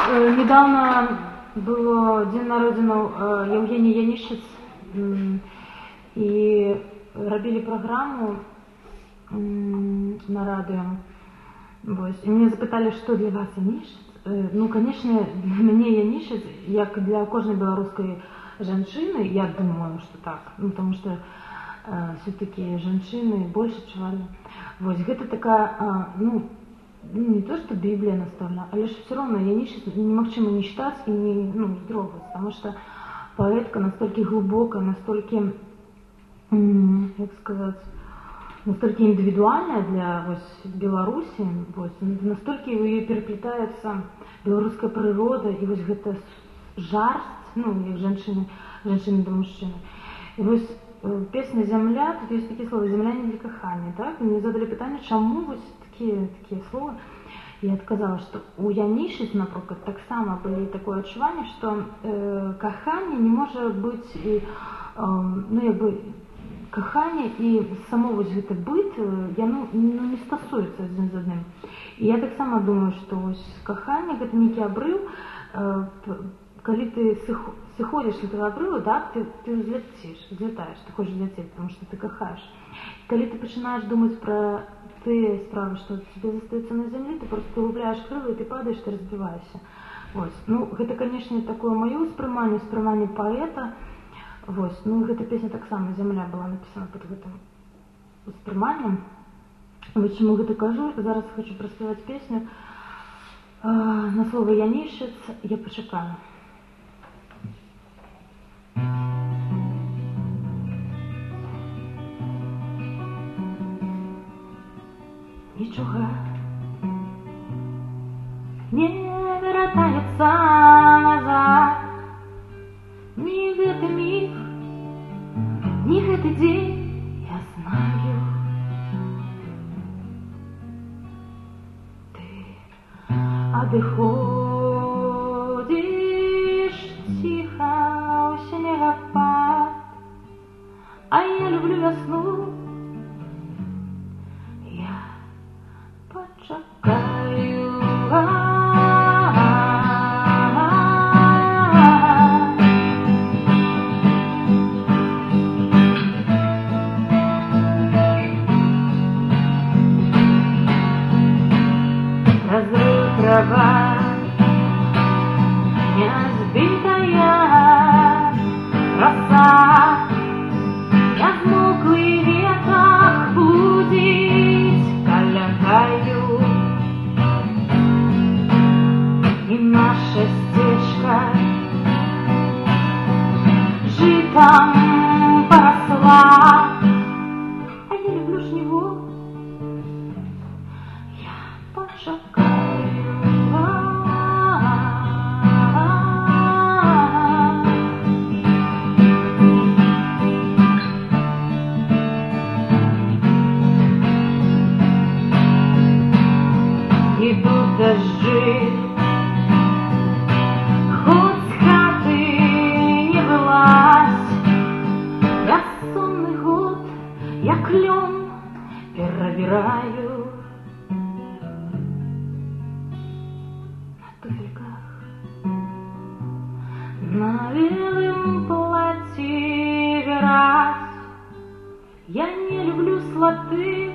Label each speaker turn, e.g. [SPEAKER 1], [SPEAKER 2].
[SPEAKER 1] недавно был день народзінаў Евгений Янішец, и робили программу на радио. И меня запытали, что для вас Янішец. Ну, конечно, для меня Янішец, як для кожной белорусской женщины, я думаю, что так. Ну, потому что все-таки женщины больше чували. Это такая, ну, не то, что Библия наставляла, але ж все равно Янішец немагчыма не читать и не вздрогнуть, потому что поэтка настолько глубокая, настолько, как сказать, настолько индивидуальная для Беларуси, настолько в ее переплетается белорусская природа и это жарсть, ну, как женщины до мужчины. И песня «Земля», тут есть такие слова «Земля не для кохания», так? И мне задали питание, чему такие слова. Я отказала, что у Янішец, например, так само были такое отчувание, что кохание не может быть, кохание и само это быт, яно не стосуется один з одним. И я так само думаю, что кохание это некий обрыв, когда ты сходишь с этого обрыва, да, ты взлетаешь, ты хочешь взлететь, потому что ты кохаешь. Когда ты начинаешь думать про те справы, что тебе остается на земле, ты просто углубляешь крылья, и ты падаешь, ты разбиваешься. Ну, это, конечно, такое мое воспринимание поэта. Ну, эта песня так само «Земля» была написана под этим восприниманием. Чему это кажу? Зараз хочу проспевать песню на слово Янішец «Я почекаю». Нічога не вертаецца назад, ні гэты міг, ні гэты дзень, я знаю. Ты адыходзіш ціха ў снегапад, а я люблю вясну. Почекаю, разрыв трава, несбитая роса, я в мокрых ветках будить калякаю. И наша стежка житом поросла, а я люблю ж него, я почекаю. Идут дожди, хоть с хаты не вылазь, я сонный год, я клен перебираю на туфельках, на белом платье раз. Я не люблю слоты,